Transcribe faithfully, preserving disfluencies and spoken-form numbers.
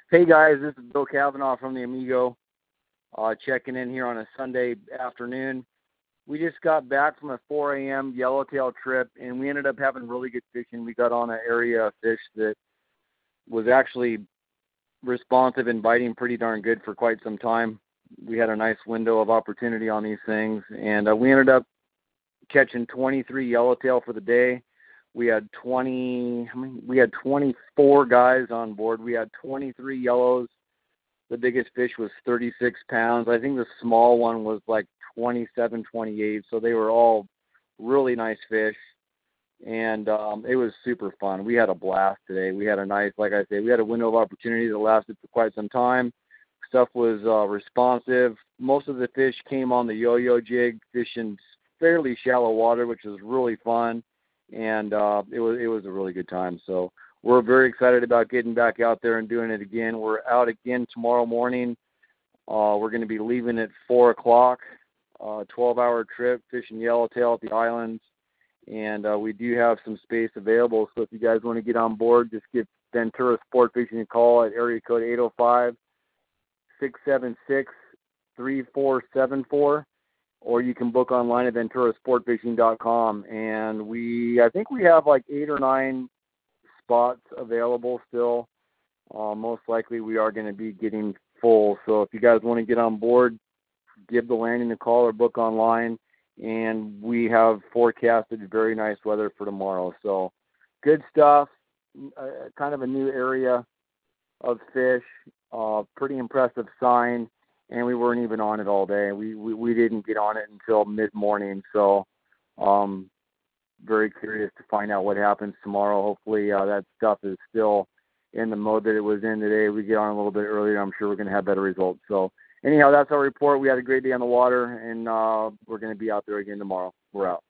Hey guys, this is Bill Cavanaugh from the Amigo, uh, checking in here on a Sunday afternoon. We just got back from a four a.m. yellowtail trip, and we ended up having really good fishing. We got on an area of fish that was actually responsive and biting pretty darn good for quite some time. We had a nice window of opportunity on these things, and uh, we ended up catching twenty-three yellowtail for the day. We had twenty. I mean, we had twenty-four guys on board. We had twenty-three yellows. The biggest fish was thirty-six pounds. I think the small one was like twenty-seven, twenty-eight. So they were all really nice fish, and um, it was super fun. We had a blast today. We had a nice, like I said, we had a window of opportunity that lasted for quite some time. Stuff was uh, responsive. Most of the fish came on the yo-yo jig, fishing fairly shallow water, which was really fun. And uh, it was it was a really good time. So we're very excited about getting back out there and doing it again. We're out again tomorrow morning. Uh, we're going to be leaving at four o'clock, uh, twelve-hour trip, fishing yellowtail at the islands. And uh, we do have some space available. So if you guys want to get on board, just give Ventura Sport Fishing a call at area code eight oh five, six seven six, three four seven four. Or you can book online at ventura sport fishing dot com. And we, I think we have like eight or nine spots available still. Uh, most likely we are going to be getting full. So if you guys want to get on board, give the landing a call or book online. And we have forecasted very nice weather for tomorrow. So good stuff, uh, kind of a new area of fish, uh, pretty impressive sign. And we weren't even on it all day. We we, we didn't get on it until mid-morning. So um, very curious to find out what happens tomorrow. Hopefully uh, that stuff is still in the mode that it was in today. We get on a little bit earlier. I'm sure we're going to have better results. So anyhow, that's our report. We had a great day on the water, and uh, we're going to be out there again tomorrow. We're out.